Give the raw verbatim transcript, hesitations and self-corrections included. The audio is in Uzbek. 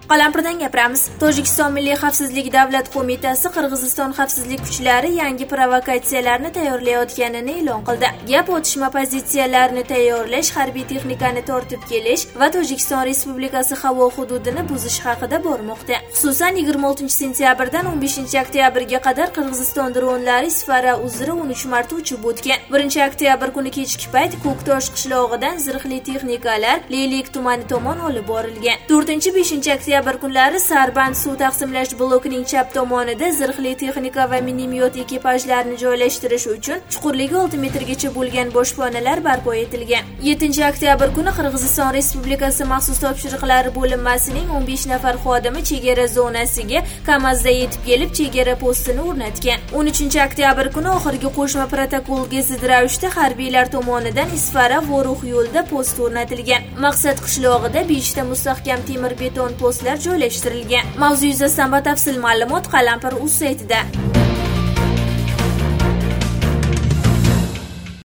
Qalampirdan gapiramiz. Tojikiston Milliy xavfsizlik davlat qo'mitasi Qirg'iziston xavfsizlik kuchlari yangi provokatsiyalarni tayyorlayotganini e'lon qildi. Gap otishma pozitsiyalarini tayyorlash, harbiy texnikani tortib kelish va Tojikiston Respublikasi havo hududini buzish haqida bormoqda. Xususan yigirma oltinchi sentyabrdan o'n beshinchi oktyabrga qadar Qirg'iziston dronlari Isfara uzra o'n uch marta uchib o'tgan. birinchi oktyabr kuni kechki payt Ko'ktosh qishlog'idan zirhli texnikalar Leylik tumani tomon olib borilgan. to'rtinchi beshinchi oktyabr kunlari Sarband suv taqsimlash blokining chap tomonida zirhli texnika va minomyot ekipajlarini joylashtirish uchun chuqurligi olti metrgacha bo'lgan boshpanalar barpo etilgan. yettinchi oktyabr kuni Qirg'iziston Respublikasi maxsus topshiriqlari bo'linmasining o'n besh nafar xodimi chegara zonasiga Kamazda yetib kelib chegara postini o'rnatgan. o'n uchinchi oktyabr kuni oxirgi qo'shma protokolga zid ravishda harbiylar tomonidan Isfara Voruh yo'lida post o'rnatilgan. Maqsad qishlog'ida beshta mustahkam temir beton postlar joylashtirilgan. Mavzu yuzasidan batafsil ma'lumot Qalampir.uz saytida.